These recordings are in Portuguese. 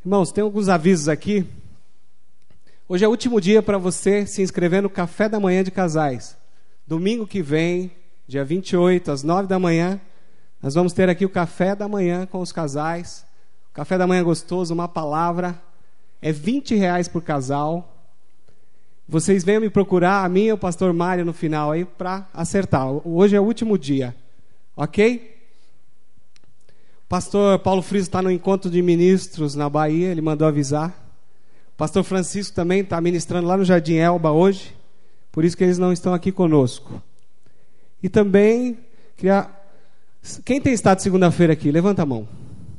Irmãos, tem alguns avisos aqui. Hoje é o último dia para você se inscrever no Café da Manhã de Casais. Domingo que vem, dia 28, às 9 da manhã, nós vamos ter aqui o Café da Manhã com os casais. Café da manhã gostoso, uma palavra. É R$20 por casal. Vocês venham me procurar, a mim e o pastor Mário no final aí para acertar. Hoje é o último dia. Ok? O pastor Paulo Friso está no encontro de ministros na Bahia, ele mandou avisar. O pastor Francisco também está ministrando lá no Jardim Elba hoje, por isso que eles não estão aqui conosco. E também, quem tem estado segunda-feira aqui? Levanta a mão.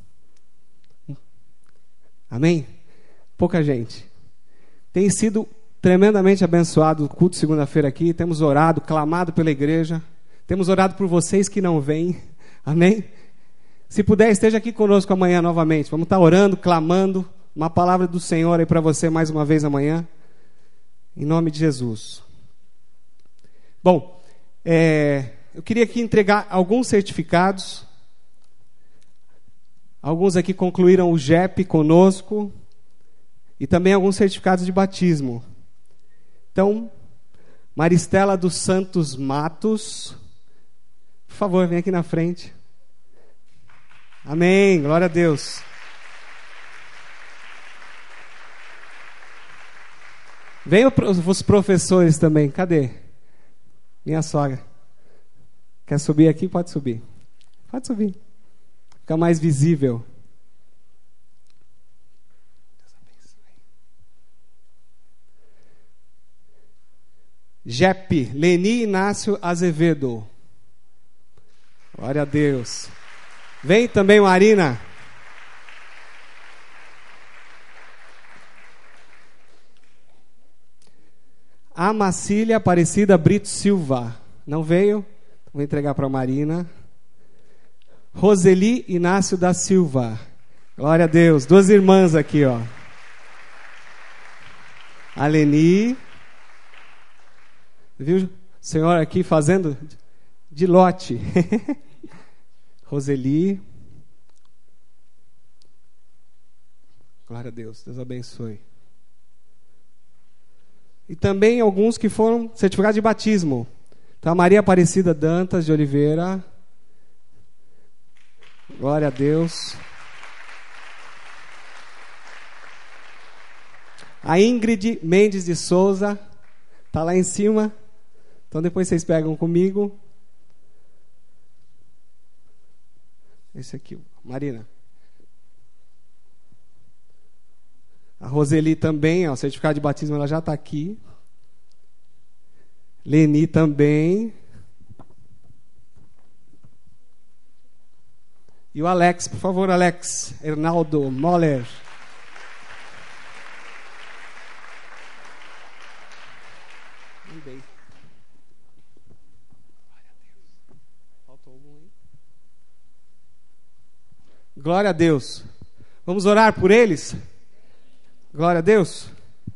Amém? Pouca gente. Tem sido tremendamente abençoado o culto de segunda-feira aqui, temos orado, clamado pela igreja, temos orado por vocês que não vêm. Amém? Se puder, esteja aqui conosco amanhã novamente. Vamos estar orando, clamando. Uma palavra do Senhor aí para você mais uma vez amanhã. Em nome de Jesus. Bom, eu queria aqui entregar alguns certificados. Alguns aqui concluíram o JEP conosco. E também alguns certificados de batismo. Então, Maristela dos Santos Matos. Por favor, vem aqui na frente. Amém, glória a Deus. Venham os professores também, cadê? Minha sogra. Quer subir aqui? Pode subir. Pode subir. Fica mais visível. JEP, Leni Inácio Azevedo. Glória a Deus. Vem também, Marina. Amacília Aparecida Brito Silva. Não veio? Vou entregar para a Marina. Roseli Inácio da Silva. Glória a Deus. Duas irmãs aqui, ó. A Leni. Viu o senhor aqui fazendo de lote. Roseli. Glória a Deus. Deus abençoe. E também alguns que foram certificados de batismo. Então, a Maria Aparecida Dantas de Oliveira. Glória a Deus. A Ingrid Mendes de Souza. Está lá em cima. Então, depois vocês pegam comigo. Esse aqui, Marina. A Roseli também, ó, o certificado de batismo, ela já está aqui. Leni também. E o Alex, por favor, Alex. Hernaldo Moller. Glória a Deus. Vamos orar por eles? Glória a Deus.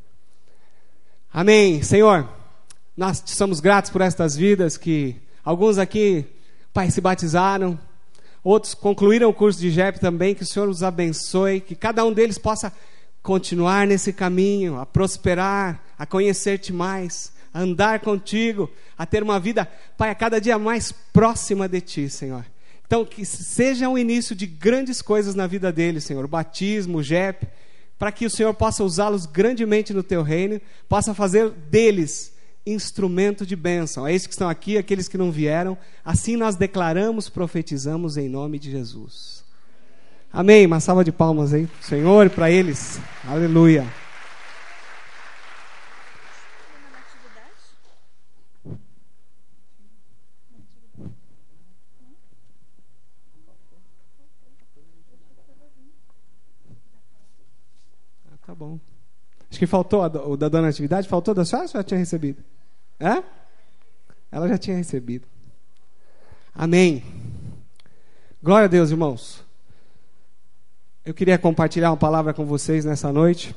Amém. Senhor, nós te somos gratos por estas vidas que alguns aqui, Pai, se batizaram, outros concluíram o curso de JEP também, que o Senhor os abençoe, que cada um deles possa continuar nesse caminho, a prosperar, a conhecer-te mais, a andar contigo, a ter uma vida, Pai, a cada dia mais próxima de ti, Senhor. Então, que seja o início de grandes coisas na vida deles, Senhor. O batismo, o JEP, para que o Senhor possa usá-los grandemente no teu reino, possa fazer deles instrumento de bênção. É esses que estão aqui, aqueles que não vieram. Assim nós declaramos, profetizamos em nome de Jesus. Amém. Uma salva de palmas aí, Senhor, e para eles. Aleluia. Tá bom. Acho que faltou o da dona Natividade. Faltou da senhora ou já tinha recebido? É? Ela já tinha recebido. Amém. Glória a Deus, irmãos. Eu queria compartilhar uma palavra com vocês nessa noite.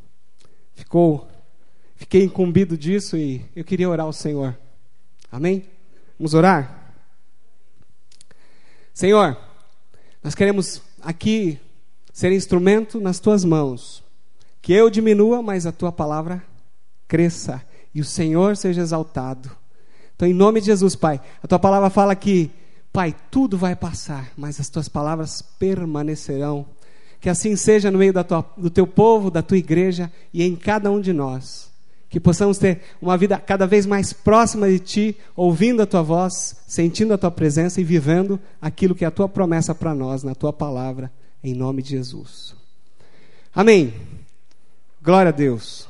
Fiquei incumbido disso e eu queria orar ao Senhor. Amém? Vamos orar? Senhor, nós queremos aqui ser instrumento nas tuas mãos. Que eu diminua, mas a tua palavra cresça e o Senhor seja exaltado. Então, em nome de Jesus, Pai, a tua palavra fala que, Pai, tudo vai passar, mas as tuas palavras permanecerão. Que assim seja no meio do teu povo, da tua igreja e em cada um de nós. Que possamos ter uma vida cada vez mais próxima de ti, ouvindo a tua voz, sentindo a tua presença e vivendo aquilo que é a tua promessa para nós, na tua palavra, em nome de Jesus. Amém. Glória a Deus.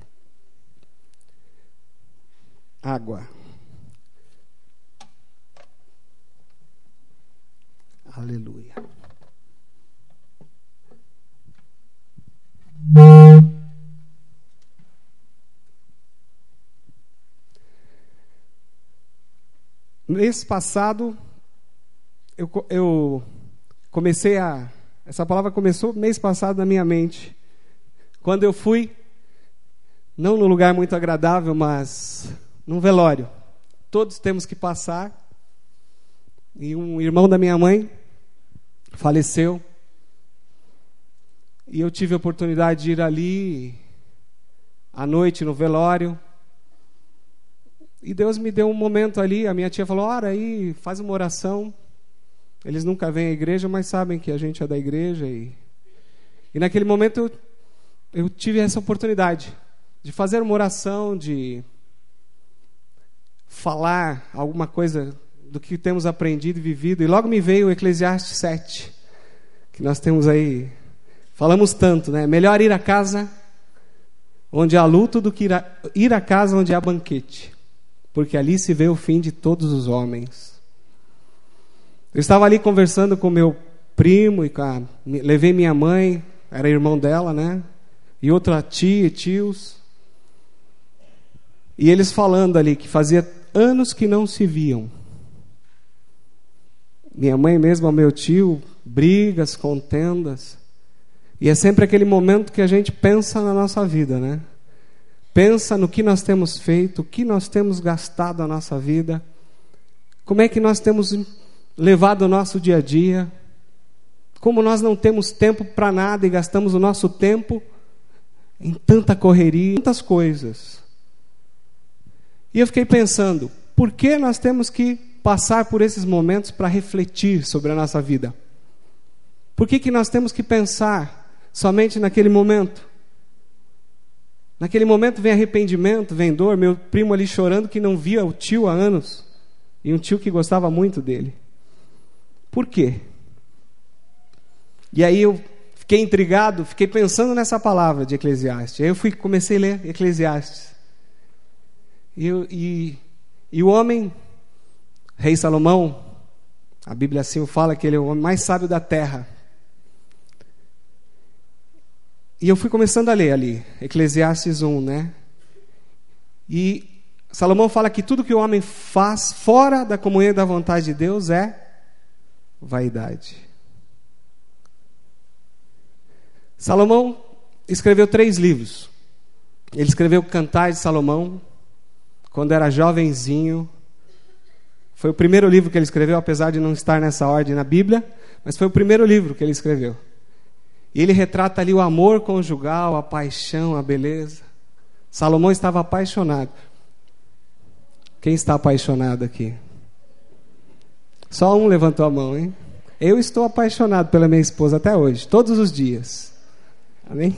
Água. Aleluia. Mês passado, eu comecei essa palavra começou mês passado na minha mente. Quando eu fui, não num lugar muito agradável, mas num velório. Todos temos que passar. E um irmão da minha mãe faleceu. E eu tive a oportunidade de ir ali à noite no velório. E Deus me deu um momento ali. A minha tia falou: ora aí, faz uma oração. Eles nunca vêm à igreja, mas sabem que a gente é da igreja. E naquele momento eu tive essa oportunidade de fazer uma oração, de falar alguma coisa do que temos aprendido e vivido. E logo me veio o Eclesiastes 7, que nós temos aí, falamos tanto, né? Melhor ir a casa onde há luto do que ir a casa onde há banquete, porque ali se vê o fim de todos os homens. Eu estava ali conversando com meu primo, levei minha mãe, era irmão dela, né? E outra tia e tios. E eles falando ali que fazia anos que não se viam. Minha mãe mesmo, meu tio, brigas, contendas. E é sempre aquele momento que a gente pensa na nossa vida, né? Pensa no que nós temos feito, o que nós temos gastado a nossa vida, como é que nós temos levado o nosso dia a dia, como nós não temos tempo para nada e gastamos o nosso tempo em tanta correria, tantas coisas. E eu fiquei pensando, por que nós temos que passar por esses momentos para refletir sobre a nossa vida? Por que nós temos que pensar somente naquele momento? Naquele momento vem arrependimento, vem dor. Meu primo ali chorando que não via o tio há anos. E um tio que gostava muito dele. Por quê? E aí eu fiquei intrigado, fiquei pensando nessa palavra de Eclesiastes. Aí eu comecei a ler Eclesiastes. E o homem, rei Salomão, a Bíblia assim fala que ele é o homem mais sábio da terra. E eu fui começando a ler ali, Eclesiastes 1, né? E Salomão fala que tudo que o homem faz fora da comunhão da vontade de Deus é vaidade. Salomão escreveu 3 livros. Ele escreveu Cantares de Salomão, quando era jovenzinho. Foi o primeiro livro que ele escreveu, apesar de não estar nessa ordem na Bíblia, mas foi o primeiro livro que ele escreveu. E ele retrata ali o amor conjugal, a paixão, a beleza. Salomão estava apaixonado. Quem está apaixonado aqui? Só um levantou a mão, hein? Eu estou apaixonado pela minha esposa até hoje, todos os dias. Amém?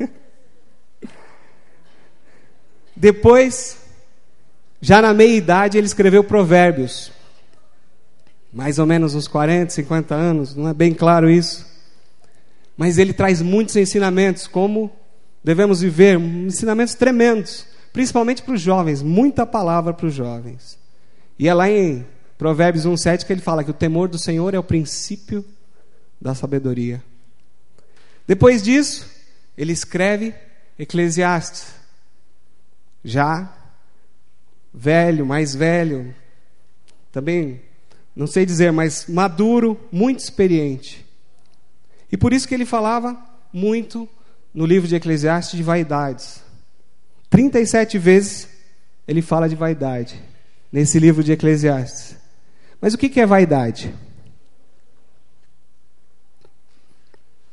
Depois, já na meia-idade, ele escreveu Provérbios. Mais ou menos uns 40, 50 anos, não é bem claro isso. Mas ele traz muitos ensinamentos, como devemos viver, ensinamentos tremendos, principalmente para os jovens, muita palavra para os jovens. E é lá em Provérbios 1,7 que ele fala que o temor do Senhor é o princípio da sabedoria. Depois disso, ele escreve Eclesiastes, já velho, mais velho, também, não sei dizer, mas maduro, muito experiente. E por isso que ele falava muito no livro de Eclesiastes de vaidades. 37 vezes ele fala de vaidade nesse livro de Eclesiastes. Mas o que é vaidade?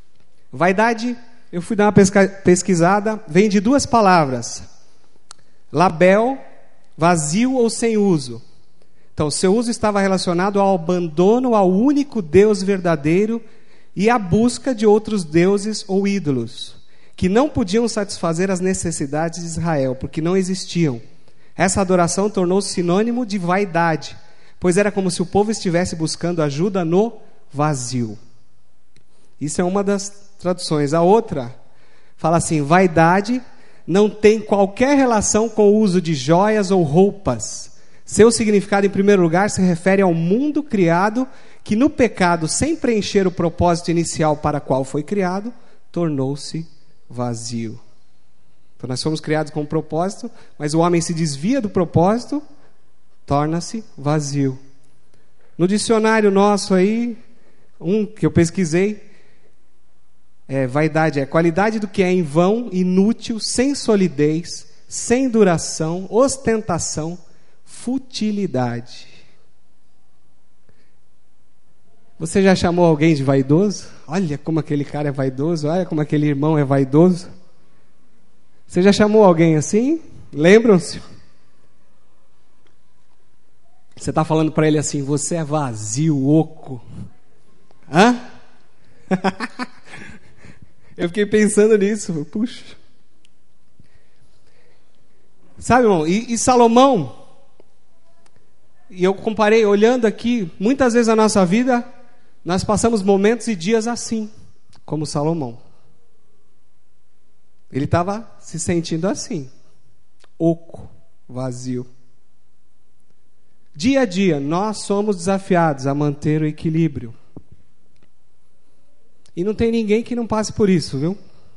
Vaidade, eu fui dar uma pesquisada, vem de duas palavras. Label, vazio ou sem uso. Então, o seu uso estava relacionado ao abandono ao único Deus verdadeiro e à busca de outros deuses ou ídolos, que não podiam satisfazer as necessidades de Israel, porque não existiam. Essa adoração tornou-se sinônimo de vaidade, pois era como se o povo estivesse buscando ajuda no vazio. Isso é uma das traduções. A outra fala assim: vaidade não tem qualquer relação com o uso de joias ou roupas. Seu significado, em primeiro lugar, se refere ao mundo criado, que no pecado, sem preencher o propósito inicial para o qual foi criado, tornou-se vazio. Então nós fomos criados com um propósito, mas o homem se desvia do propósito, torna-se vazio. No dicionário nosso aí, um que eu pesquisei, vaidade é qualidade do que é em vão, inútil, sem solidez, sem duração, ostentação, futilidade. Você já chamou alguém de vaidoso? Olha como aquele cara é vaidoso, olha como aquele irmão é vaidoso. Você já chamou alguém assim? Lembram-se? Você está falando para ele assim: você é vazio, oco. Hã? Eu fiquei pensando nisso. Puxa. Sabe, irmão, e Salomão, e eu comparei, olhando aqui, muitas vezes na nossa vida, nós passamos momentos e dias assim, como Salomão. Ele estava se sentindo assim, oco, vazio. Dia a dia, nós somos desafiados a manter o equilíbrio. E não tem ninguém que não passe por isso, viu?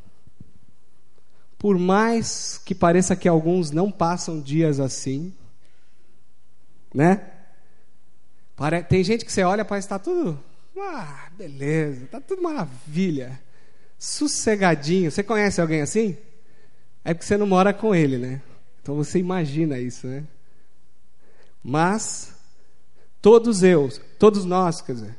Por mais que pareça que alguns não passam dias assim, né? Tem gente que você olha e parece que está tudo, beleza, está tudo maravilha, sossegadinho. Você conhece alguém assim? É porque você não mora com ele, né? Então você imagina isso, né? Mas todos nós,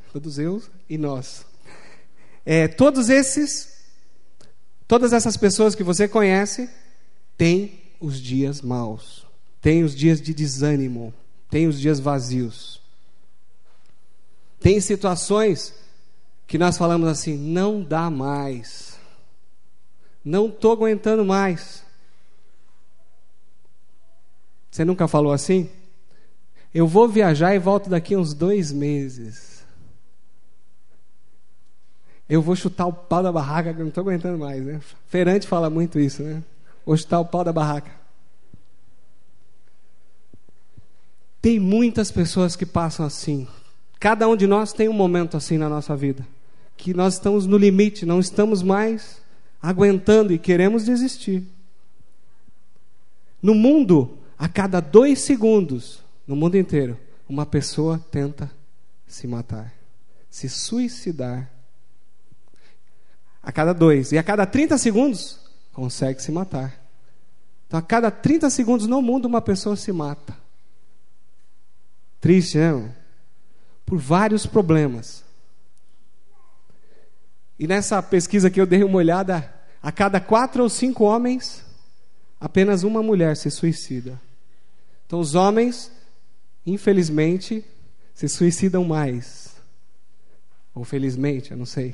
todas essas pessoas que você conhece têm os dias maus, têm os dias de desânimo, têm os dias vazios. Tem situações que nós falamos assim: não dá mais, não estou aguentando mais. Você nunca falou assim? Eu vou viajar e volto daqui a uns 2 meses. Eu vou chutar o pau da barraca, que eu não estou aguentando mais, né? Feirante fala muito isso, né? Vou chutar o pau da barraca. Tem muitas pessoas que passam assim. Cada um de nós tem um momento assim na nossa vida, que nós estamos no limite, não estamos mais aguentando e queremos desistir. No mundo, a cada 2 segundos, no mundo inteiro, uma pessoa tenta se matar, se suicidar. A cada 2. E a cada 30 segundos, consegue se matar. Então, a cada 30 segundos no mundo, uma pessoa se mata. Triste, né, irmão? Por vários problemas. E nessa pesquisa que eu dei uma olhada, a cada 4 ou 5 homens, apenas uma mulher se suicida. Então, os homens, infelizmente, se suicidam mais. Ou felizmente, eu não sei.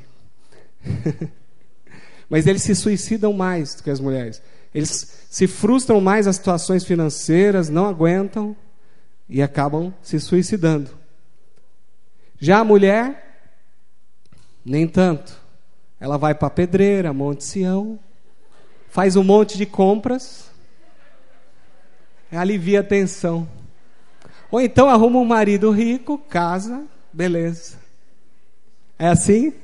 Mas eles se suicidam mais do que as mulheres. Eles se frustram mais às situações financeiras, não aguentam e acabam se suicidando. Já a mulher, nem tanto. Ela vai para a pedreira, Monte Sião, faz um monte de compras, alivia a tensão. Ou então arruma um marido rico, casa, beleza. É assim?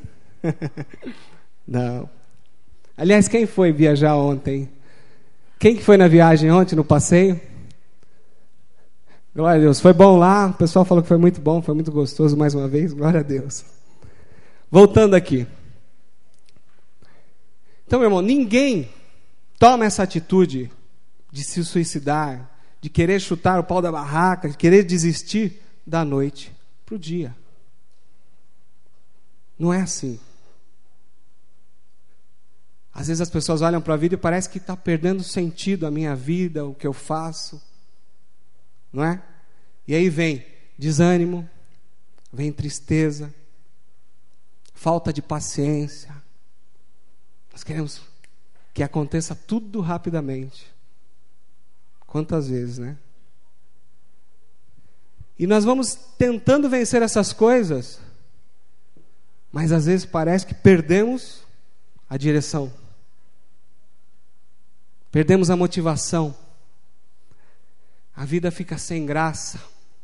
Não. Aliás, quem foi viajar ontem? Quem que foi na viagem ontem, no passeio? Glória a Deus. Foi bom lá? O pessoal falou que foi muito bom, foi muito gostoso mais uma vez. Glória a Deus. Voltando aqui. Então, meu irmão, ninguém toma essa atitude de se suicidar, de querer chutar o pau da barraca, de querer desistir da noite para o dia. Não é assim. Às vezes as pessoas olham para a vida e parece que está perdendo sentido a minha vida, o que eu faço. Não é? E aí vem desânimo, vem tristeza, falta de paciência. Nós queremos que aconteça tudo rapidamente. Quantas vezes, né? E nós vamos tentando vencer essas coisas, mas às vezes parece que perdemos a direção. Perdemos a motivação. A vida fica sem graça.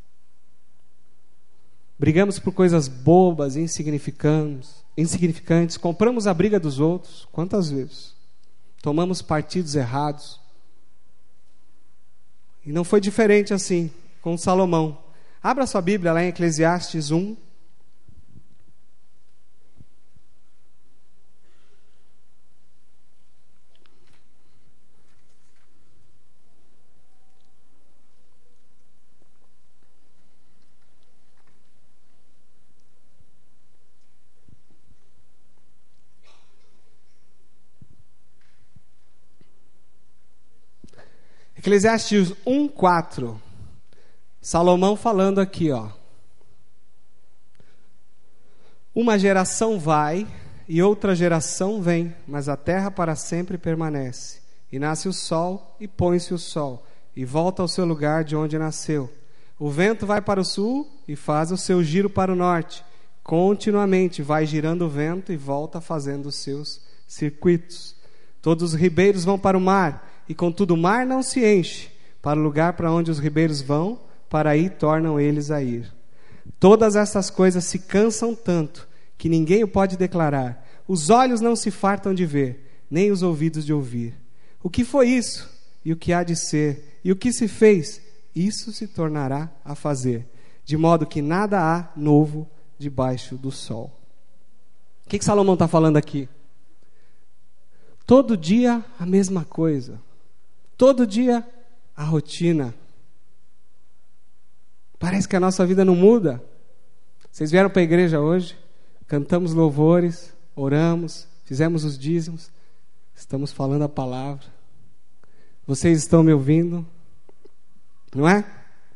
Brigamos por coisas bobas, insignificantes. Compramos a briga dos outros. Quantas vezes? Tomamos partidos errados. E não foi diferente assim com Salomão. Abra sua Bíblia lá em Eclesiastes 1. Eclesiastes 1:4. Salomão falando aqui, ó. Uma geração vai e outra geração vem, mas a terra para sempre permanece. E nasce o sol e põe-se o sol, e volta ao seu lugar de onde nasceu. O vento vai para o sul e faz o seu giro para o norte. Continuamente vai girando o vento e volta fazendo os seus circuitos. Todos os ribeiros vão para o mar, e contudo o mar não se enche. Para o lugar para onde os ribeiros vão, para aí tornam eles a ir. Todas essas coisas se cansam tanto, que ninguém o pode declarar. Os olhos não se fartam de ver, nem os ouvidos de ouvir. O que foi isso? E o que há de ser? E o que se fez? Isso se tornará a fazer. De modo que nada há novo debaixo do sol. O que Salomão está falando aqui? Todo dia a mesma coisa. Todo dia a rotina. Parece que a nossa vida não muda. Vocês vieram para a igreja hoje, cantamos louvores, oramos, fizemos os dízimos, estamos falando a palavra. Vocês estão me ouvindo? Não é?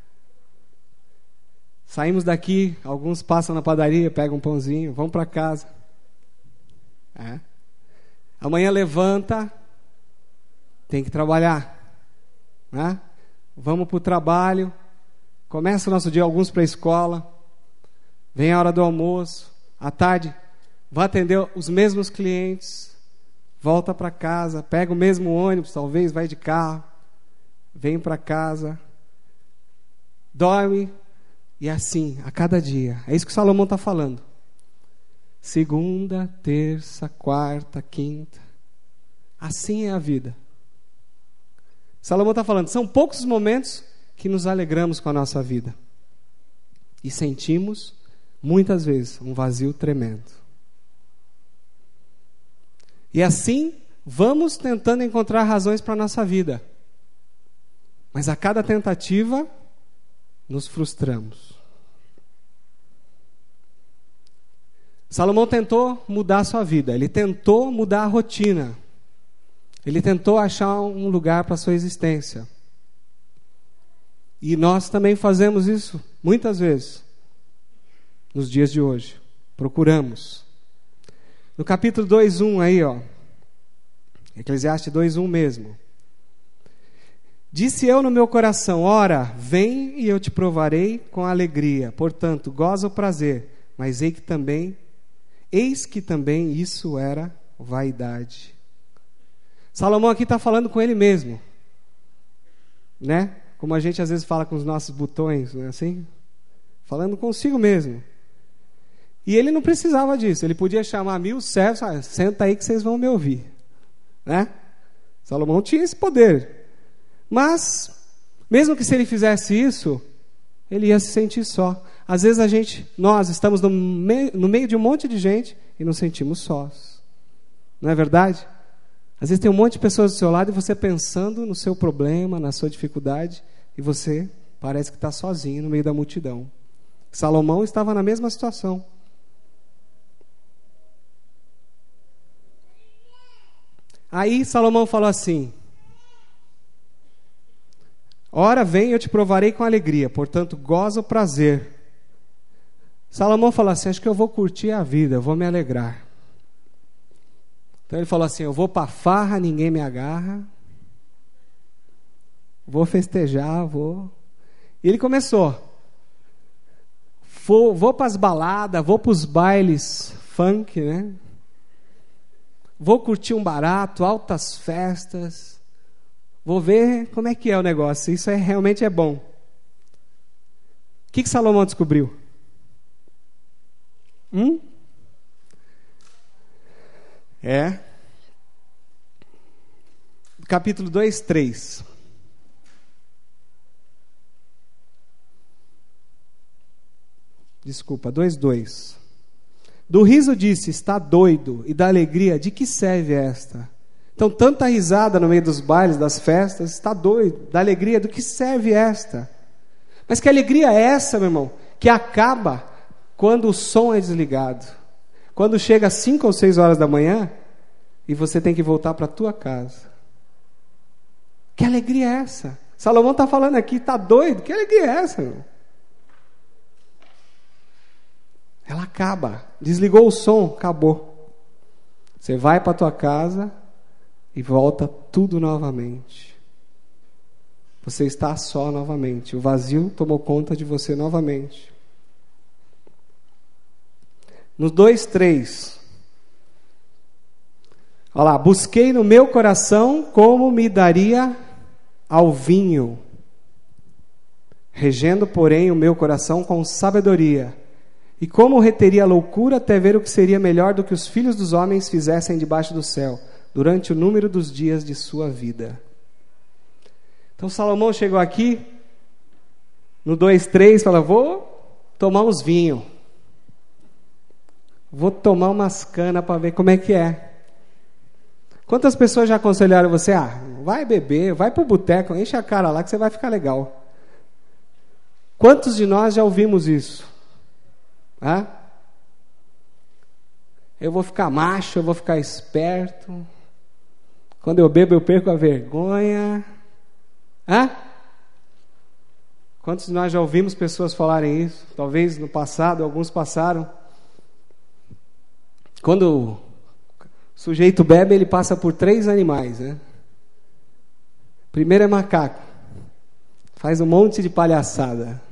Saímos daqui, alguns passam na padaria, pegam um pãozinho, vão para casa. É. Amanhã levanta, tem que trabalhar. Né? Vamos para o trabalho, começa o nosso dia, alguns para a escola, vem a hora do almoço, à tarde, vai atender os mesmos clientes, volta para casa, pega o mesmo ônibus, talvez vai de carro, vem para casa, dorme, e assim, a cada dia. É isso que Salomão está falando. Segunda, terça, quarta, quinta. Assim é a vida. Salomão está falando, são poucos os momentos que nos alegramos com a nossa vida. E sentimos, muitas vezes, um vazio tremendo. E assim, vamos tentando encontrar razões para a nossa vida. Mas a cada tentativa, nos frustramos. Salomão tentou mudar a sua vida. Ele tentou mudar a rotina. Ele tentou achar um lugar para a sua existência. E nós também fazemos isso, muitas vezes, nos dias de hoje. Procuramos. No capítulo 2:1 aí, ó. Eclesiastes 2:1 mesmo. Disse eu no meu coração, ora, vem e eu te provarei com alegria. Portanto, goza o prazer. Mas eis que também isso era vaidade. Salomão aqui está falando com ele mesmo, né? Como a gente às vezes fala com os nossos botões, não é assim? Falando consigo mesmo. E ele não precisava disso, ele podia chamar 1000 servos, senta aí que vocês vão me ouvir, né? Salomão tinha esse poder. Mas, mesmo que se ele fizesse isso, ele ia se sentir só. Às vezes nós estamos no meio de um monte de gente e nos sentimos sós. Não é verdade? Às vezes tem um monte de pessoas do seu lado e você pensando no seu problema, na sua dificuldade, e você parece que está sozinho no meio da multidão. Salomão estava na mesma situação. Aí Salomão falou assim: ora vem, eu te provarei com alegria, portanto goza o prazer. Salomão falou assim: acho que eu vou curtir a vida, eu vou me alegrar. Então ele falou assim: eu vou para farra, ninguém me agarra, vou festejar, vou. E ele começou: vou para as baladas, vou para os bailes funk, né? Vou curtir um barato, altas festas. Vou ver como é que é o negócio. Isso realmente é bom. O que Salomão descobriu? Capítulo 2, 3. Desculpa, 2, 2. Do riso disse: está doido, e da alegria, de que serve esta? Então, tanta risada no meio dos bailes, das festas, está doido, da alegria, do que serve esta? Mas que alegria é essa, meu irmão, que acaba quando o som é desligado? Quando chega às 5 ou 6 horas da manhã, e você tem que voltar para a tua casa. Que alegria é essa? Salomão está falando aqui, está doido, que alegria é essa, meu irmão? Ela acaba, desligou o som, acabou. Você vai para a tua casa e volta tudo novamente. Você está só novamente. O vazio tomou conta de você novamente. No 2, 3. Olha lá: busquei no meu coração como me daria ao vinho, regendo, porém, o meu coração com sabedoria. E como reteria a loucura até ver o que seria melhor do que os filhos dos homens fizessem debaixo do céu, durante o número dos dias de sua vida. Então Salomão chegou aqui, no 2, 3, fala: vou tomar uns vinhos. Vou tomar umas canas para ver como é que é. Quantas pessoas já aconselharam você? Vai beber, vai pro boteco, enche a cara lá que você vai ficar legal. Quantos de nós já ouvimos isso? Eu vou ficar macho, eu vou ficar esperto. Quando eu bebo, eu perco a vergonha. Quantos de nós já ouvimos pessoas falarem isso? Talvez no passado, alguns passaram. Quando o sujeito bebe, ele passa por 3 animais, né? Primeiro é macaco. Faz um monte de palhaçada.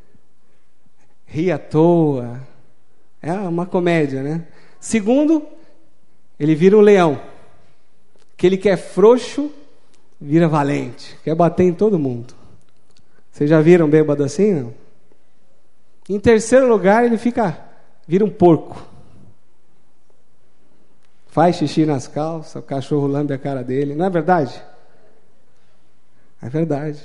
Ri à toa. É uma comédia, né? Segundo, ele vira um leão. Aquele que é frouxo, vira valente. Quer bater em todo mundo. Vocês já viram bêbado assim, não? Em terceiro lugar, ele vira um porco. Faz xixi nas calças, o cachorro lambe a cara dele. Não é verdade? É verdade.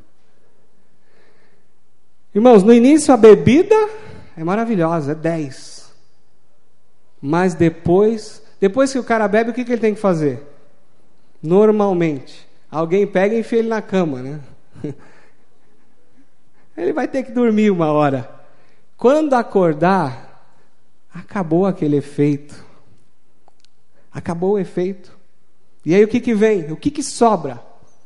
Irmãos, no início a bebida é maravilhosa, é 10. Mas depois que o cara bebe, o que ele tem que fazer? Normalmente, alguém pega e enfia ele na cama, né? Ele vai ter que dormir uma hora. Quando acordar, acabou aquele efeito. Acabou o efeito. E aí o que vem? O que sobra?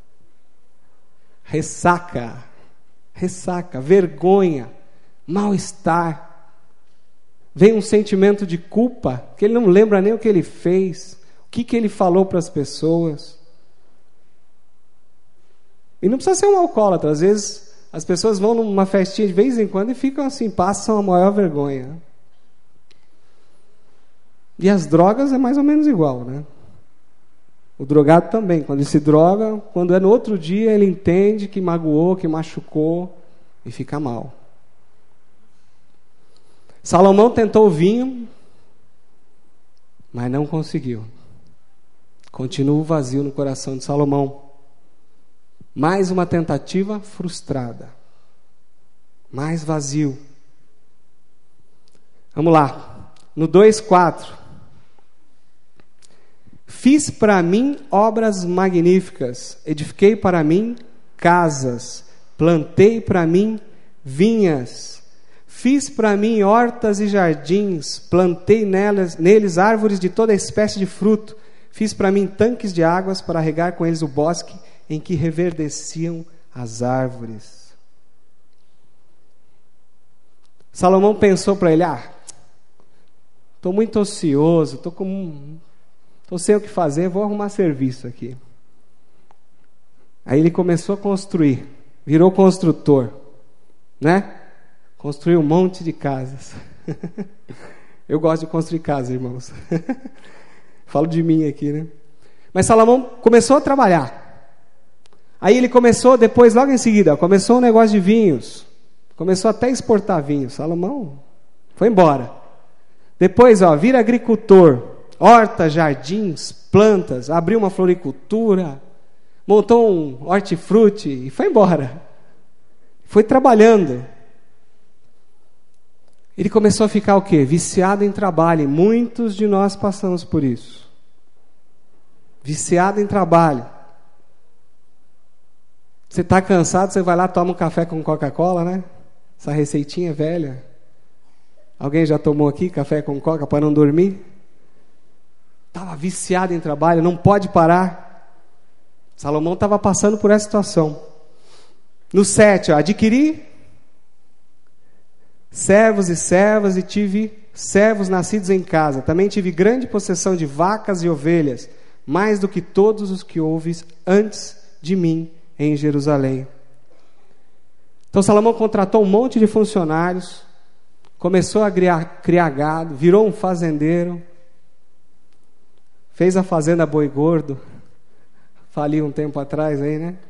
Ressaca, vergonha, mal-estar. Vem um sentimento de culpa, que ele não lembra nem o que ele fez, o que ele falou para as pessoas. E não precisa ser um alcoólatra. Às vezes as pessoas vão numa festinha de vez em quando e ficam assim, passam a maior vergonha. E as drogas é mais ou menos igual, né? O drogado também, quando ele se droga, quando é no outro dia, ele entende que magoou, que machucou e fica mal. Salomão tentou o vinho, mas não conseguiu. Continua o vazio no coração de Salomão. Mais uma tentativa frustrada. Mais vazio. Vamos lá. No 2:4. Fiz para mim obras magníficas, edifiquei para mim casas, plantei para mim vinhas, fiz para mim hortas e jardins, plantei neles árvores de toda espécie de fruto, Fiz para mim tanques de águas para regar com eles o bosque em que reverdeciam as árvores. Salomão pensou para ele, estou muito ocioso, estou sem o que fazer, vou arrumar serviço aqui. Aí ele começou a construir, virou construtor, né? Construiu um monte de casas. Eu gosto de construir casas, irmãos. Falo de mim aqui, né? Mas Salomão começou a trabalhar. Aí ele começou, depois, logo em seguida, começou um negócio de vinhos. Começou até a exportar vinho. Salomão foi embora. Depois, vira agricultor. Horta, jardins, plantas. Abriu uma floricultura. Montou um hortifruti e foi embora. Foi trabalhando. Ele começou a ficar o quê? Viciado em trabalho. E muitos de nós passamos por isso. Viciado em trabalho. Você está cansado, você vai lá, toma um café com Coca-Cola, né? Essa receitinha velha. Alguém já tomou aqui café com Coca para não dormir? Estava viciado em trabalho, não pode parar. Salomão estava passando por essa situação. No 7, adquiri servos e servas e tive servos nascidos em casa. Também tive grande possessão de vacas e ovelhas, mais do que todos os que houve antes de mim em Jerusalém. Então Salomão contratou um monte de funcionários, começou a criar gado, virou um fazendeiro, fez a fazenda Boi Gordo, faliu um tempo atrás aí, né?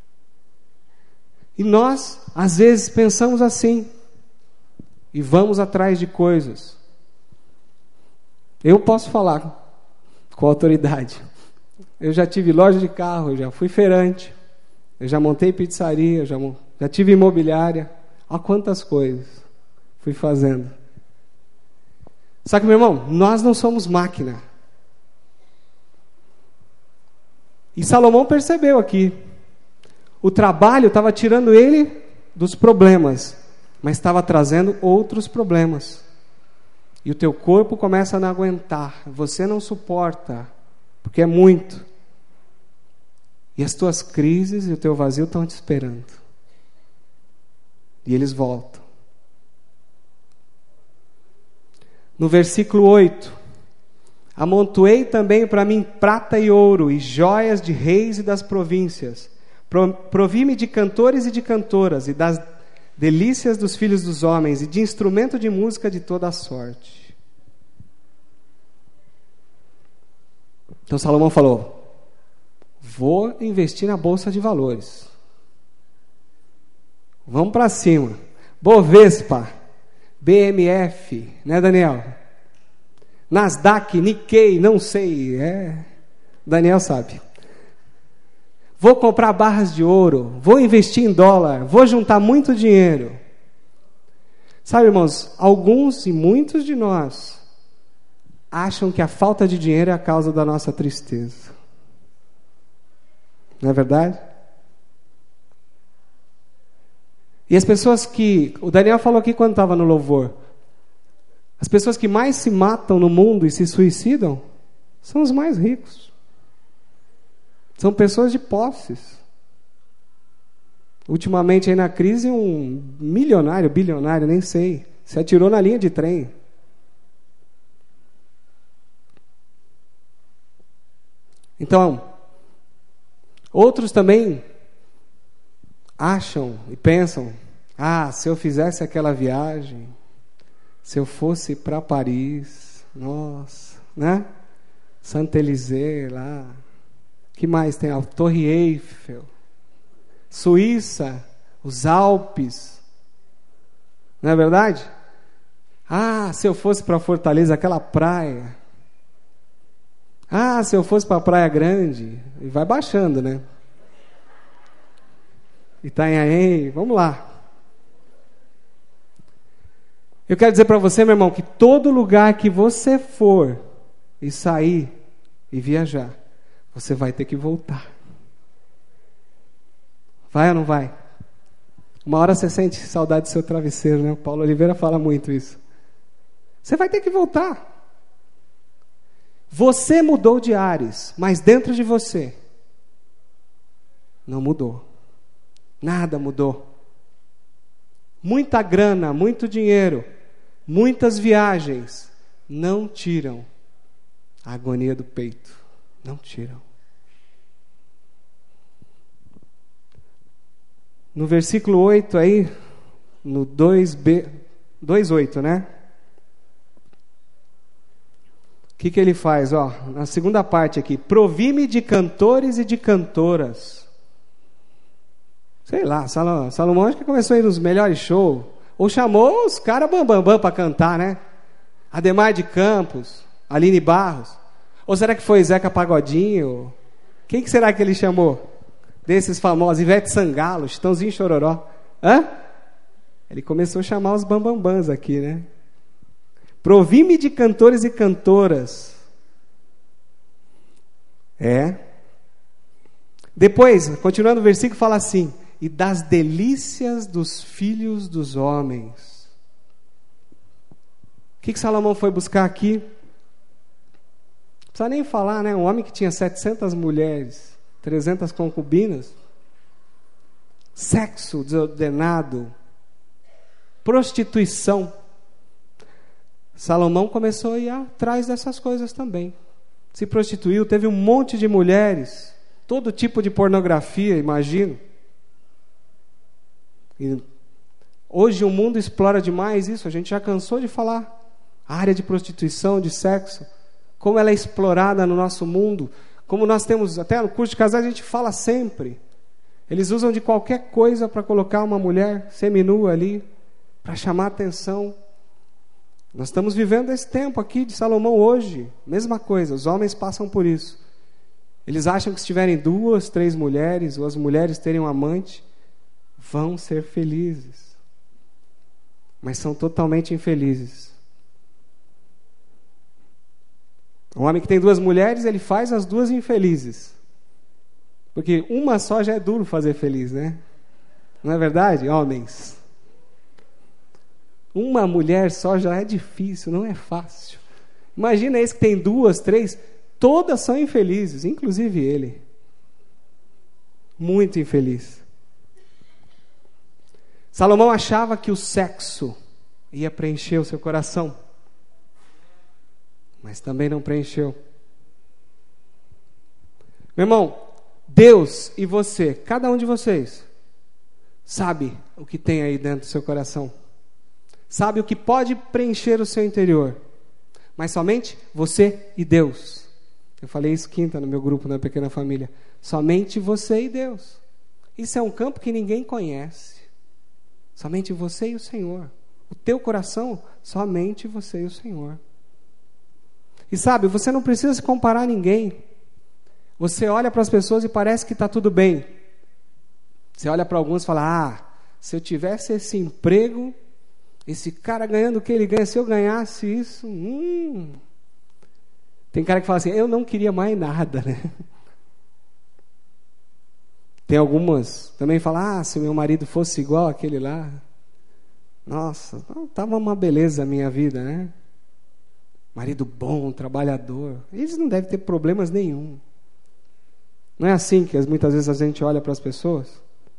E nós, às vezes, pensamos assim, e vamos atrás de coisas. Eu posso falar com autoridade. Eu já tive loja de carro, eu já fui feirante, eu já montei pizzaria, eu já tive imobiliária. Olha quantas coisas fui fazendo. Só que, meu irmão, nós não somos máquina. E Salomão percebeu aqui. O trabalho estava tirando ele dos problemas, mas estava trazendo outros problemas. E o teu corpo começa a não aguentar. Você não suporta, porque é muito. E as tuas crises e o teu vazio estão te esperando. E eles voltam. No versículo 8: amontoei também para mim prata e ouro, e joias de reis e das províncias. Provi-me de cantores e de cantoras, e das delícias dos filhos dos homens, e de instrumento de música de toda a sorte. Então Salomão falou: vou investir na bolsa de valores. Vamos para cima. Bovespa, BMF, né, Daniel? Nasdaq, Nikkei, não sei, Daniel sabe. Vou comprar barras de ouro, vou investir em dólar, vou juntar muito dinheiro. Sabe, irmãos, alguns e muitos de nós acham que a falta de dinheiro é a causa da nossa tristeza. Não é verdade? E as pessoas que... O Daniel falou aqui quando estava no louvor. As pessoas que mais se matam no mundo e se suicidam são os mais ricos. São pessoas de posses. Ultimamente aí na crise, um milionário, bilionário, nem sei, se atirou na linha de trem. Então, outros também acham e pensam: se eu fizesse aquela viagem, se eu fosse para Paris, nossa, né? Saint-Élysée lá. Que mais tem? A Torre Eiffel, Suíça, os Alpes. Não é verdade? Se eu fosse para Fortaleza, aquela praia. Se eu fosse para a Praia Grande. E vai baixando, né? Itanhaém, vamos lá. Eu quero dizer para você, meu irmão, que todo lugar que você for e sair e viajar, você vai ter que voltar. Vai ou não vai? Uma hora você sente saudade do seu travesseiro, né? O Paulo Oliveira fala muito isso. Você vai ter que voltar. Você mudou de ares, mas dentro de você não mudou. Nada mudou. Muita grana, muito dinheiro, muitas viagens não tiram a agonia do peito. Não tiram. No versículo 8 aí, no 2:8, né? O que ele faz? Ó, na segunda parte aqui, provi-me de cantores e de cantoras. Sei lá, Salomão acho que começou a ir nos melhores shows, ou chamou os caras bambambam para cantar, né? Ademar de Campos, Aline Barros, ou será que foi Zeca Pagodinho? Quem que será que ele chamou? Desses famosos, Ivete Sangalo, Chitãozinho Chororó. Hã? Ele começou a chamar os bambambãs aqui, né? Provi-me de cantores e cantoras. Depois, continuando o versículo, fala assim: e das delícias dos filhos dos homens. O que Salomão foi buscar aqui? Não precisa nem falar, né? Um homem que tinha 700 mulheres, 300 concubinas, sexo desordenado, prostituição. Salomão começou a ir atrás dessas coisas também. Se prostituiu, teve um monte de mulheres, todo tipo de pornografia, imagino. E hoje o mundo explora demais isso, a gente já cansou de falar. A área de prostituição, de sexo, como ela é explorada no nosso mundo, como nós temos, até no curso de casais a gente fala sempre. Eles usam de qualquer coisa para colocar uma mulher seminua ali, para chamar atenção. Nós estamos vivendo esse tempo aqui de Salomão hoje, mesma coisa, os homens passam por isso. Eles acham que se tiverem 2, 3 mulheres, ou as mulheres terem um amante, vão ser felizes. Mas são totalmente infelizes. Um homem que tem 2 mulheres, ele faz as 2 infelizes. Porque uma só já é duro fazer feliz, né? Não é verdade, homens? Uma mulher só já é difícil, não é fácil. Imagina esse que tem 2, 3, todas são infelizes, inclusive ele. Muito infeliz. Salomão achava que o sexo ia preencher o seu coração, mas também não preencheu. Meu irmão, Deus e você, cada um de vocês, sabe o que tem aí dentro do seu coração. Sabe o que pode preencher o seu interior. Mas somente você e Deus. Eu falei isso quinta no meu grupo, na Pequena Família. Somente você e Deus. Isso é um campo que ninguém conhece. Somente você e o Senhor. O teu coração, somente você e o Senhor. E sabe, você não precisa se comparar a ninguém. Você olha para as pessoas e parece que está tudo bem. Você olha para alguns e fala: se eu tivesse esse emprego, esse cara ganhando o que ele ganha, se eu ganhasse isso... Tem cara que fala assim: eu não queria mais nada, né? Tem algumas também que falam: se meu marido fosse igual aquele lá, nossa, estava uma beleza a minha vida, né? Marido bom, trabalhador, eles não devem ter problemas nenhum. Não é assim que muitas vezes a gente olha para as pessoas?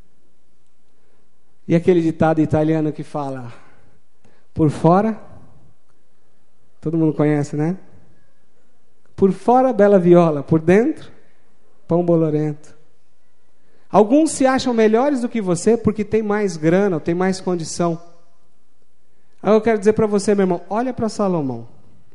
E aquele ditado italiano que fala: por fora, todo mundo conhece, né? Por fora, bela viola, por dentro, pão bolorento. Alguns se acham melhores do que você porque tem mais grana, ou tem mais condição. Aí eu quero dizer para você, meu irmão, olha para Salomão.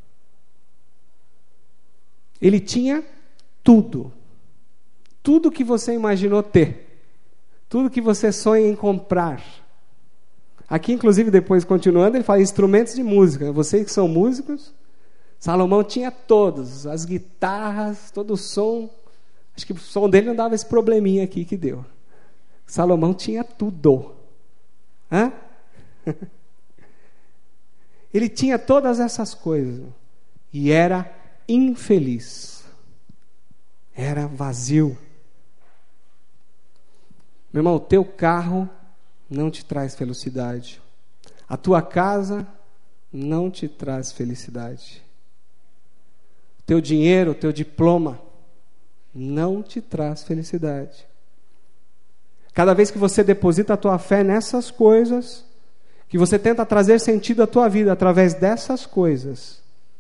Ele tinha tudo. Tudo que você imaginou ter. Tudo que você sonha em comprar. Aqui, inclusive, depois, continuando, ele fala instrumentos de música. Vocês que são músicos, Salomão tinha todos, as guitarras, todo o som. Acho que o som dele não dava esse probleminha aqui que deu. Salomão tinha tudo. Hã? Ele tinha todas essas coisas. E era infeliz. Era vazio. Meu irmão, o teu carro não te traz felicidade. A tua casa não te traz felicidade. teu dinheiro, o teu diploma, não te traz felicidade. Cada vez que você deposita a tua fé nessas coisas, que você tenta trazer sentido à tua vida através dessas coisas,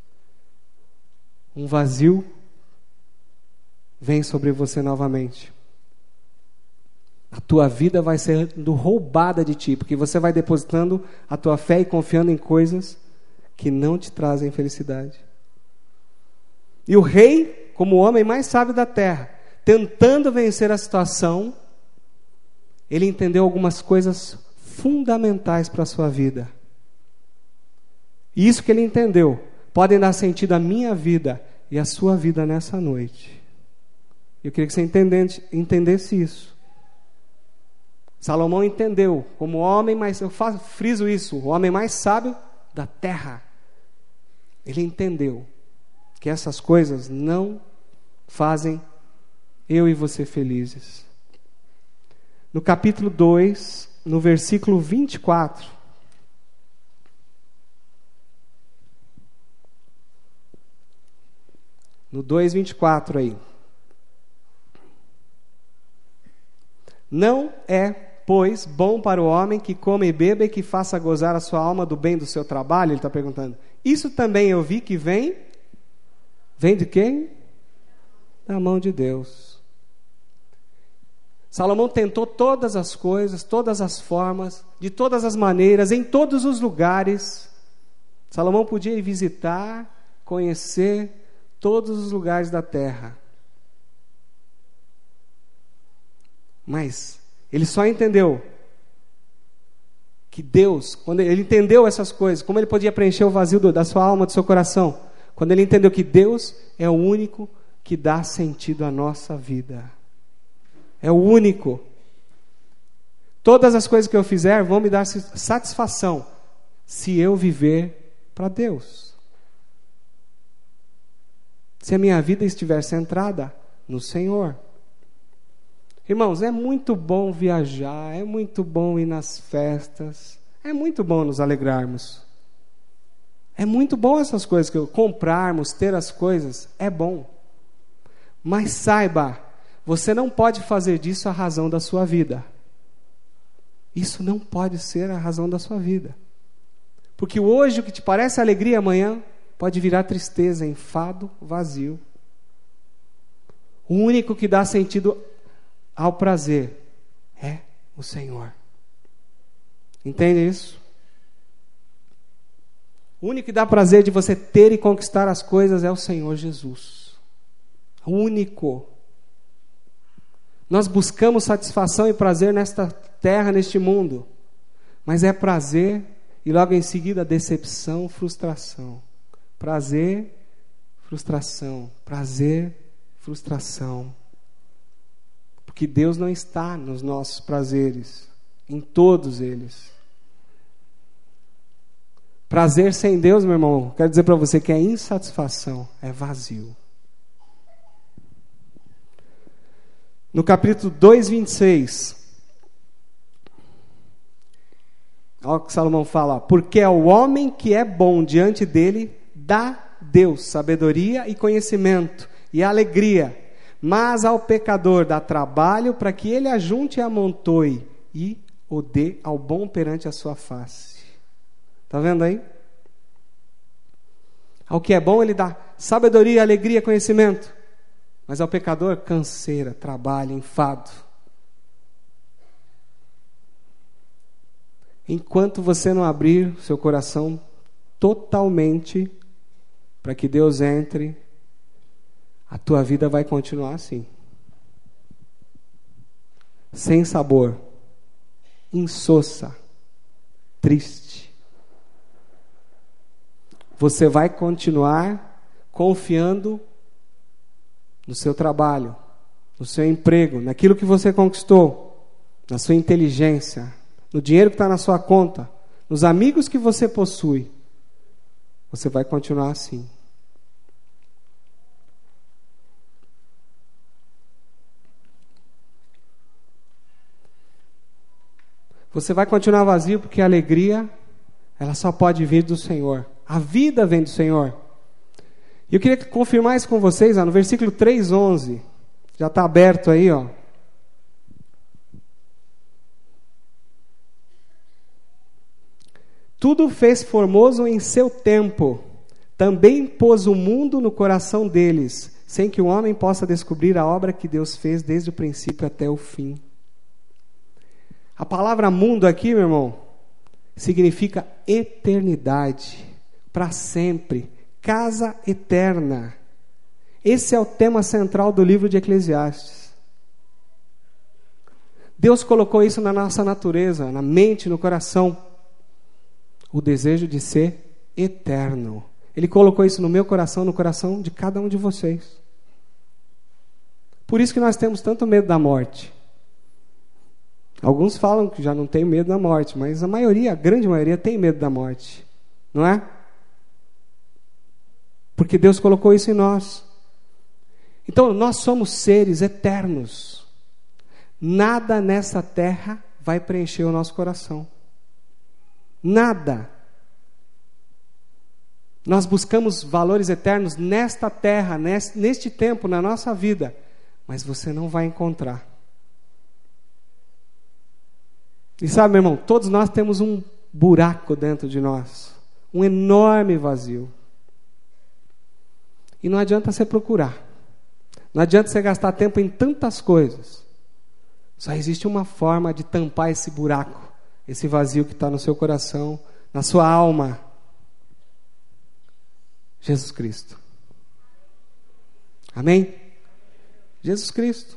um vazio vem sobre você novamente. A tua vida vai sendo roubada de ti, porque você vai depositando a tua fé e confiando em coisas que não te trazem felicidade. E o rei, como o homem mais sábio da terra, tentando vencer a situação, ele entendeu algumas coisas fundamentais para a sua vida. E isso que ele entendeu podem dar sentido à minha vida e à sua vida nessa noite. Eu queria que você entendesse isso. Salomão entendeu, como homem mais, eu friso isso, o homem mais sábio da terra. Ele entendeu que essas coisas não fazem eu e você felizes. No capítulo 2, no versículo 24, no 2:24 aí. Não é, pois, bom para o homem que coma e beba e que faça gozar a sua alma do bem do seu trabalho? Ele está perguntando. Isso também eu vi que vem de quem? Da mão de Deus. Salomão tentou todas as coisas, todas as formas, de todas as maneiras, em todos os lugares. Salomão podia ir visitar, conhecer todos os lugares da terra. Mas ele só entendeu que Deus, quando ele entendeu essas coisas, como ele podia preencher o vazio da sua alma, do seu coração, quando ele entendeu que Deus é o único que dá sentido à nossa vida. É o único. Todas as coisas que eu fizer vão me dar satisfação se eu viver para Deus. Se a minha vida estiver centrada no Senhor. Irmãos, é muito bom viajar, é muito bom ir nas festas, é muito bom nos alegrarmos. É muito bom essas coisas, comprarmos, ter as coisas, é bom. Mas saiba, você não pode fazer disso a razão da sua vida. Isso não pode ser a razão da sua vida. Porque hoje o que te parece alegria, amanhã pode virar tristeza, enfado, vazio. O único que dá sentido ao prazer é o Senhor. Entende isso? O único que dá prazer de você ter e conquistar as coisas é o Senhor Jesus. O único. Nós buscamos satisfação e prazer nesta terra, neste mundo. Mas é prazer e logo em seguida decepção, frustração. Prazer, frustração. Prazer, frustração. Porque Deus não está nos nossos prazeres, em todos eles. Prazer sem Deus, meu irmão, quero dizer para você que é insatisfação, é vazio. No capítulo 2:26, olha o que Salomão fala: porque ao homem que é bom diante dele, dá Deus sabedoria e conhecimento e alegria. Mas ao pecador dá trabalho para que ele ajunte e amontoe e o dê ao bom perante a sua face. Está vendo aí? Ao que é bom ele dá sabedoria, alegria, conhecimento. Mas ao pecador, canseira, trabalho, enfado. Enquanto você não abrir seu coração totalmente para que Deus entre, a tua vida vai continuar assim. Sem sabor, insossa, triste. Você vai continuar confiando no seu trabalho, no seu emprego, naquilo que você conquistou, na sua inteligência, no dinheiro que está na sua conta, nos amigos que você possui. Você vai continuar assim. Você vai continuar vazio porque a alegria, ela só pode vir do Senhor. A vida vem do Senhor. E eu queria confirmar isso com vocês, no versículo 3:11. Já está aberto aí, ó. Tudo fez formoso em seu tempo. Também pôs o mundo no coração deles, sem que o homem possa descobrir a obra que Deus fez desde o princípio até o fim. A palavra mundo aqui, meu irmão, significa eternidade, para sempre, casa eterna. Esse é o tema central do livro de Eclesiastes. Deus colocou isso na nossa natureza, na mente, no coração, o desejo de ser eterno. Ele colocou isso no meu coração, no coração de cada um de vocês. Por isso que nós temos tanto medo da morte. Alguns falam que já não tem medo da morte, mas a maioria, a grande maioria, tem medo da morte. Não é? Porque Deus colocou isso em nós. Então, nós somos seres eternos. Nada nessa terra vai preencher o nosso coração. Nada. Nós buscamos valores eternos nesta terra, neste tempo, na nossa vida, mas você não vai encontrar. E sabe, meu irmão, todos nós temos um buraco dentro de nós, um enorme vazio. E não adianta você procurar, não adianta você gastar tempo em tantas coisas. Só existe uma forma de tampar esse buraco, esse vazio que está no seu coração, na sua alma. Jesus Cristo. Amém? Jesus Cristo.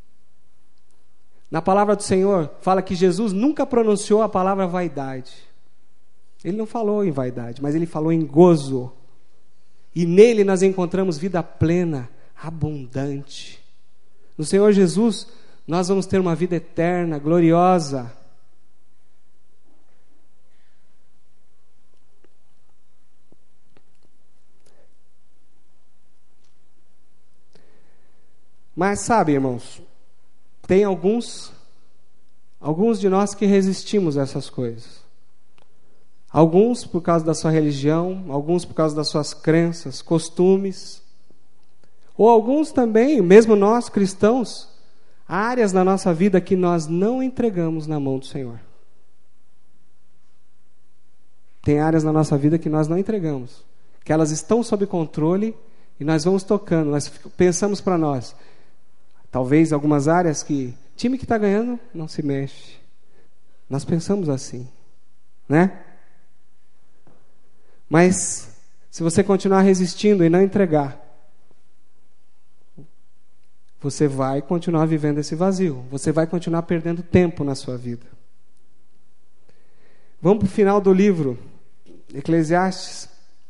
Na palavra do Senhor, fala que Jesus nunca pronunciou a palavra vaidade. Ele não falou em vaidade, mas ele falou em gozo. E nele nós encontramos vida plena, abundante. No Senhor Jesus, nós vamos ter uma vida eterna, gloriosa. Mas sabe, irmãos, tem alguns de nós que resistimos a essas coisas. Alguns por causa da sua religião, alguns por causa das suas crenças, costumes. Ou alguns também, mesmo nós cristãos, há áreas na nossa vida que nós não entregamos na mão do Senhor. Tem áreas na nossa vida que nós não entregamos, que elas estão sob controle e nós vamos tocando, nós pensamos para nós, talvez algumas áreas que time que está ganhando não se mexe. Nós pensamos assim, né? Mas se você continuar resistindo e não entregar, você vai continuar vivendo esse vazio. Você vai continuar perdendo tempo na sua vida. Vamos para o final do livro, Eclesiastes.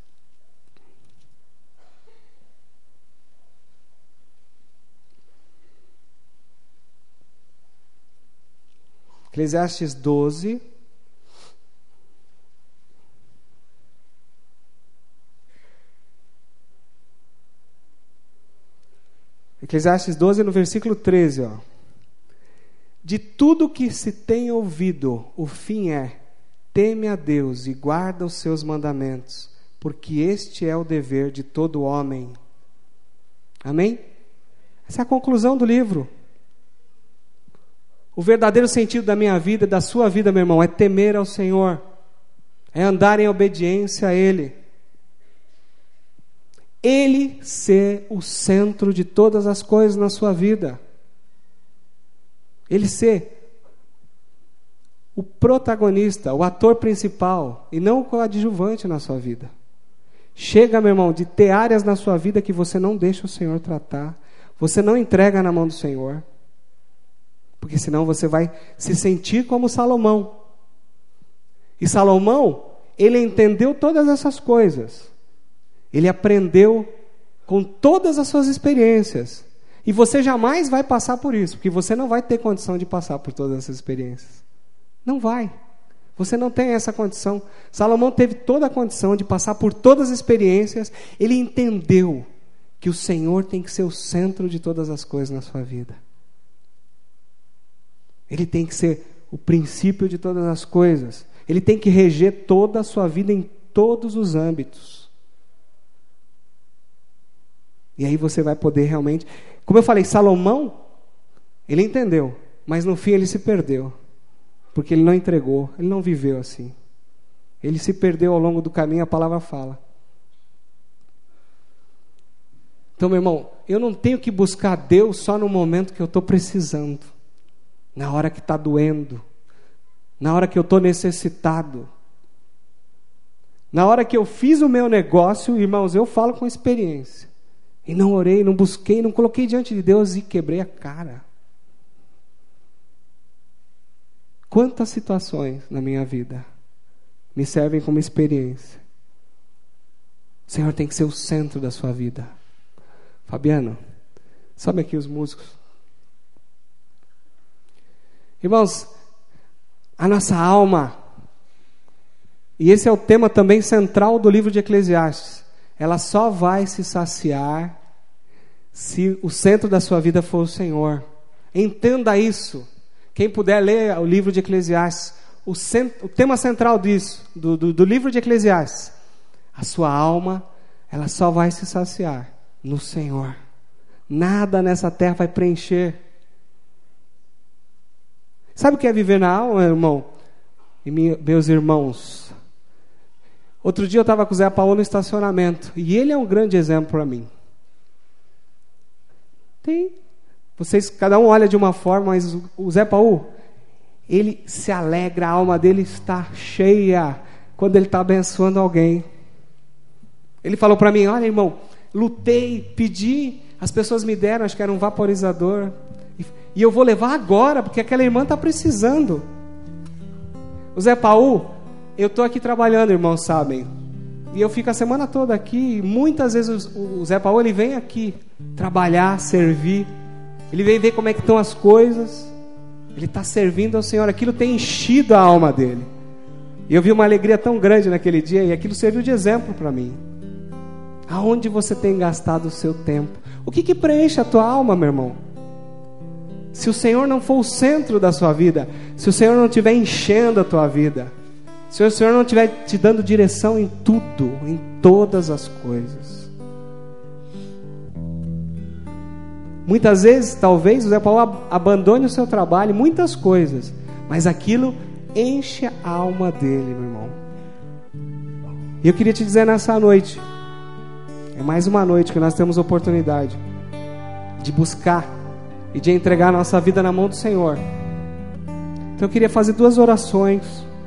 Eclesiastes 12. Eclesiastes 12, no versículo 13, ó. De tudo que se tem ouvido, o fim é: teme a Deus e guarda os seus mandamentos, porque este é o dever de todo homem. Amém? Essa é a conclusão do livro. O verdadeiro sentido da minha vida, da sua vida, meu irmão, é temer ao Senhor, é andar em obediência a Ele. Ele ser o centro de todas as coisas na sua vida. Ele ser o protagonista, o ator principal, e não o coadjuvante na sua vida. Chega, meu irmão, de ter áreas na sua vida que você não deixa o Senhor tratar, você não entrega na mão do Senhor, porque senão você vai se sentir como Salomão. E Salomão, ele entendeu todas essas coisas. Ele aprendeu com todas as suas experiências. E você jamais vai passar por isso, porque você não vai ter condição de passar por todas essas experiências. Não vai. Você não tem essa condição. Salomão teve toda a condição de passar por todas as experiências. Ele entendeu que o Senhor tem que ser o centro de todas as coisas na sua vida. Ele tem que ser o princípio de todas as coisas. Ele tem que reger toda a sua vida em todos os âmbitos. E aí você vai poder realmente... Como eu falei, Salomão, ele entendeu, mas no fim ele se perdeu. Porque ele não entregou, ele não viveu assim. Ele se perdeu ao longo do caminho, a palavra fala. Então, meu irmão, eu não tenho que buscar Deus só no momento que eu estou precisando. Na hora que está doendo. Na hora que eu estou necessitado. Na hora que eu fiz o meu negócio, irmãos, eu falo com experiência. E não orei, não busquei, não coloquei diante de Deus e quebrei a cara. Quantas situações na minha vida me servem como experiência? O Senhor tem que ser o centro da sua vida. Fabiano, sobe aqui os músicos. Irmãos, a nossa alma, e esse é o tema também central do livro de Eclesiastes, ela só vai se saciar se o centro da sua vida for o Senhor. Entenda isso. Quem puder ler o livro de Eclesiastes, o tema central disso, do livro de Eclesiastes, a sua alma, ela só vai se saciar no Senhor. Nada nessa terra vai preencher. Sabe o que é viver na alma, irmão? E meus irmãos, outro dia eu estava com o Zé Paulo no estacionamento, e ele é um grande exemplo para mim. Vocês, cada um olha de uma forma, mas o Zé Paulo, ele se alegra, a alma dele está cheia quando ele está abençoando alguém. Ele falou para mim, olha, irmão, lutei, pedi, as pessoas me deram, acho que era um vaporizador, e eu vou levar agora, porque aquela irmã está precisando. O Zé Paulo, eu estou aqui trabalhando, irmãos, sabem, e eu fico a semana toda aqui, e muitas vezes o Zé Paulo, ele vem aqui trabalhar, servir, ele vem ver como é que estão as coisas, ele está servindo ao Senhor, aquilo tem enchido a alma dele, e eu vi uma alegria tão grande naquele dia, e aquilo serviu de exemplo para mim. Aonde você tem gastado o seu tempo? O que preenche a tua alma, meu irmão? Se o Senhor não for o centro da sua vida, se o Senhor não estiver enchendo a tua vida, se o Senhor não estiver te dando direção em tudo, em todas as coisas. Muitas vezes, talvez, o Zé Paulo abandone o seu trabalho, muitas coisas, mas aquilo enche a alma dele, meu irmão. E eu queria te dizer nessa noite, é mais uma noite que nós temos oportunidade de buscar e de entregar a nossa vida na mão do Senhor. Então eu queria fazer 2 orações.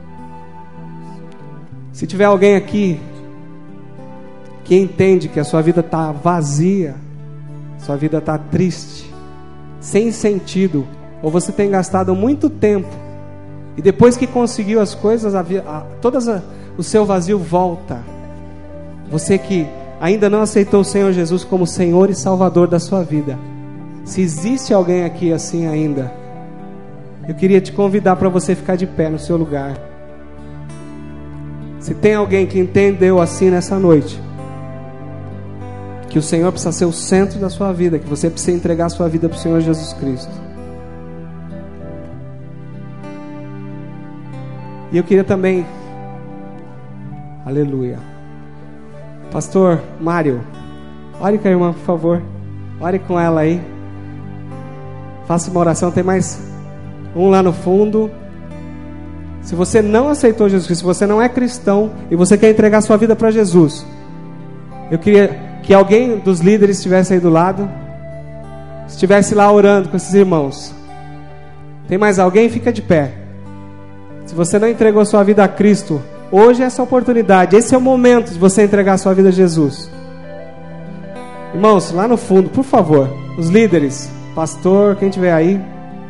Se tiver alguém aqui que entende que a sua vida está vazia, sua vida está triste, sem sentido, ou você tem gastado muito tempo e depois que conseguiu as coisas, o seu vazio volta. Você que ainda não aceitou o Senhor Jesus como Senhor e Salvador da sua vida, se existe alguém aqui assim ainda, eu queria te convidar para você ficar de pé no seu lugar. Se tem alguém que entendeu assim nessa noite, que o Senhor precisa ser o centro da sua vida, que você precisa entregar a sua vida para o Senhor Jesus Cristo. E eu queria também, aleluia, Pastor Mário, ore com a irmã, por favor. Ore com ela aí. Faça uma oração. Tem mais um lá no fundo. Se você não aceitou Jesus Cristo, se você não é cristão e você quer entregar sua vida para Jesus, eu queria que alguém dos líderes estivesse aí do lado, estivesse lá orando com esses irmãos. Tem mais alguém? Fica de pé. Se você não entregou sua vida a Cristo, hoje é essa oportunidade, esse é o momento de você entregar a sua vida a Jesus. Irmãos, lá no fundo, por favor, os líderes, pastor, quem estiver aí,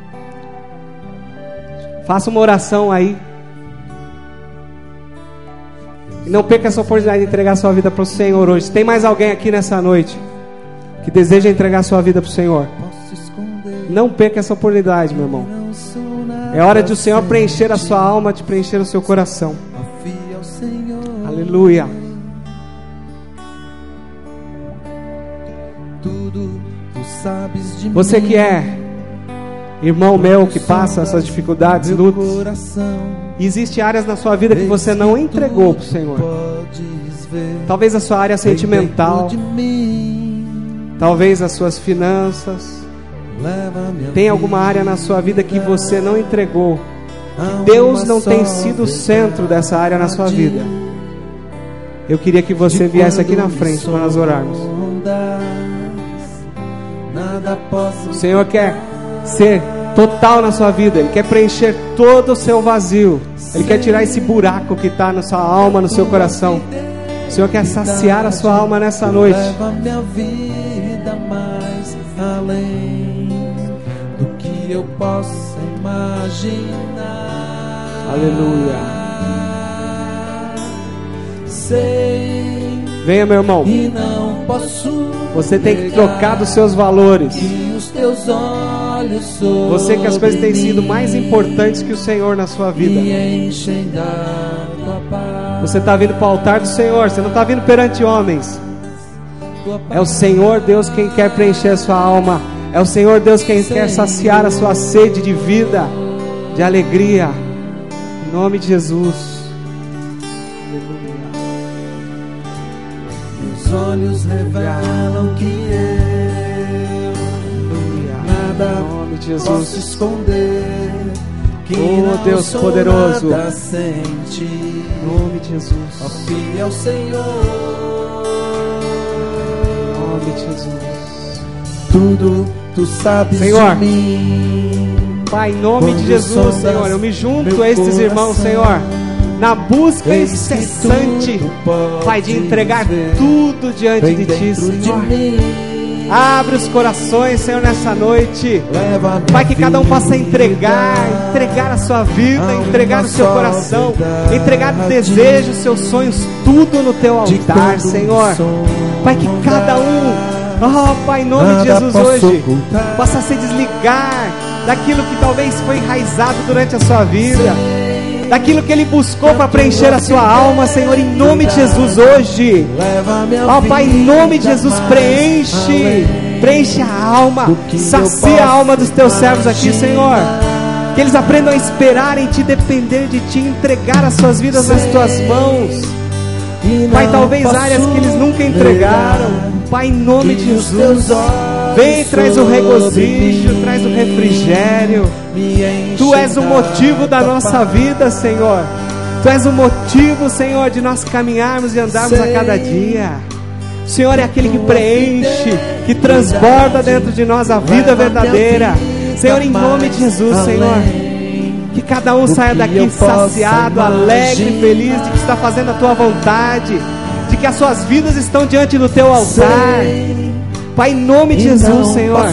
faça uma oração aí. E não perca essa oportunidade de entregar a sua vida para o Senhor hoje. Tem mais alguém aqui nessa noite que deseja entregar a sua vida para o Senhor? Não perca essa oportunidade, meu irmão. É hora de o Senhor preencher a sua alma, de preencher o seu coração. Aleluia. Você que é irmão meu, que passa essas dificuldades, lutas, e existem áreas na sua vida que você não entregou para o Senhor. Talvez a sua área sentimental, talvez as suas finanças. Tem alguma área na sua vida que você não entregou, que Deus não tem sido o centro dessa área na sua vida. Eu queria que você viesse aqui na frente para nós orarmos. O Senhor quer ser total na sua vida. Ele quer preencher todo o seu vazio. Ele quer tirar esse buraco que está na sua alma, no seu coração. O Senhor quer saciar a sua alma nessa noite. Leva minha vida mais além do que eu possa imaginar. Aleluia. Sei. Venha, meu irmão. E não posso. Você tem que trocar dos seus valores. Que os teus olhos sobre Você que as coisas têm sido mais importantes que o Senhor na sua vida. me enchem da tua paz. Você está vindo para o altar do Senhor. Você não está vindo perante homens. É o Senhor Deus quem quer preencher a sua alma. É o Senhor Deus quem quer saciar a sua sede de vida, de alegria. Em nome de Jesus. Meus olhos revelam que nada Em nome de Jesus. posso esconder. Que Oh, não Deus sou poderoso. nada sem ti. Em nome de Jesus. Ó fiel Senhor. Em nome de Jesus. Tudo tu sabes Senhor. de mim. Pai, em nome de Quando Jesus, sondas Senhor, eu me junto meu a estes irmãos, coração, Senhor, na busca eis que incessante, tudo podes Pai, de entregar ver. tudo diante Vem de Ti, dentro de Senhor. mim. Abre os corações, Senhor, nessa noite. Leva minha Pai, que cada um possa vida entregar a sua vida, a entregar uma o seu só coração, verdade. entregar o desejo, os seus sonhos, tudo no Teu de altar, quando Senhor. Pai, que cada um, Pai, em nome de Nada Jesus posso hoje, ocultar. possa se desligar daquilo que talvez foi enraizado durante a sua vida, daquilo que Ele buscou para preencher a sua alma, Senhor, em nome de Jesus hoje. Leva minha Ó Pai, em nome de vida Jesus, mais preenche a alma, do que eu sacia a alma dos Teus posso servos aqui, Senhor. Que eles aprendam a esperar em Ti, depender de Ti, entregar as suas vidas nas Tuas mãos. e Pai, não talvez posso áreas que eles nunca entregaram. Pai, em nome de que os Jesus, teus olhos vem e traz o sobre regozijo, mim traz o refrigério. me enchem Tu és o da motivo da tua nossa paz. vida, Senhor. Tu és o motivo, Senhor, de nós caminharmos e andarmos a cada dia. O Senhor é aquele que preenche, que transborda dentro de nós a vida verdadeira. Senhor, em nome de Jesus, Senhor, que cada um saia daqui saciado, alegre, feliz de que está fazendo a Tua vontade, de que as suas vidas estão diante do Teu altar. Pai, em nome de Jesus, Senhor,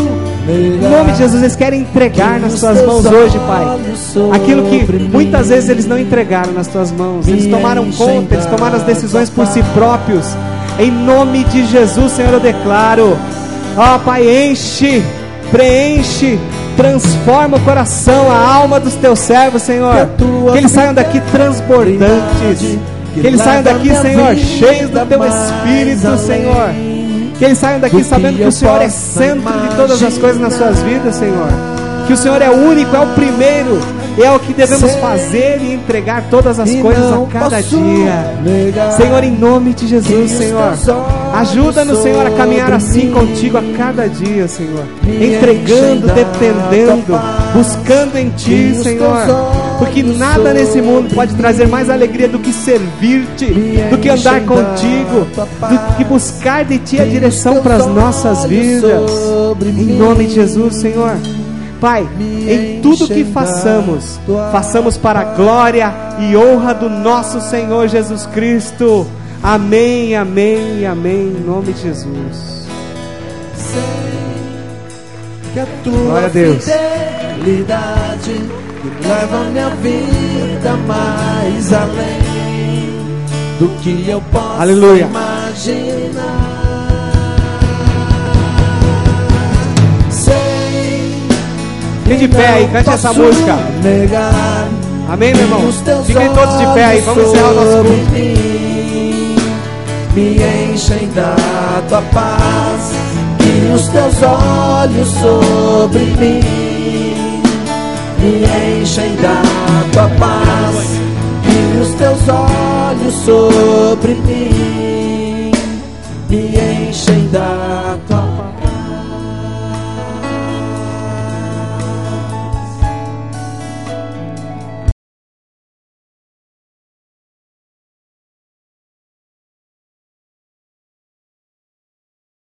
em nome de Jesus, eles querem entregar nas Tuas mãos hoje, Pai, aquilo que muitas vezes eles não entregaram nas Tuas mãos. Eles tomaram conta, eles tomaram as decisões por si próprios. Em nome de Jesus, Senhor, eu declaro, ó Pai, enche, preenche, transforma o coração, a alma dos Teus servos, Senhor. Que eles saiam daqui transbordantes, que eles saiam daqui, Senhor, cheios do Teu Espírito, Senhor. Que eles saiam daqui sabendo que o Senhor é centro de todas as coisas nas suas vidas, Senhor. Que o Senhor é o único, é o primeiro, e é o que devemos fazer e entregar todas as coisas a cada dia. Senhor, em nome de Jesus, Senhor, ajuda-nos, Senhor, a caminhar assim contigo a cada dia, Senhor. Entregando, dependendo, buscando em Ti, Senhor. Porque nada nesse mundo pode trazer mais alegria do que servir-te, do que andar contigo, do que buscar de Ti a direção para as nossas vidas. Em nome de Jesus, Senhor. Pai, em tudo que façamos, façamos para a glória e honra do nosso Senhor Jesus Cristo. Amém, amém e amém, em nome de Jesus. Que a tua Glória a Deus. fidelidade leva minha vida mais além do que eu posso Aleluia. imaginar. Sei Fique de pé aí, cante essa música. Negar Amém, meu irmão? os teus Fiquem todos de pé aí, vamos encerrar o nosso olhos culto. sobre mim me enchem da tua paz, que os teus olhos sobre mim me enchem da tua paz, que os teus olhos sobre mim me enchem da tua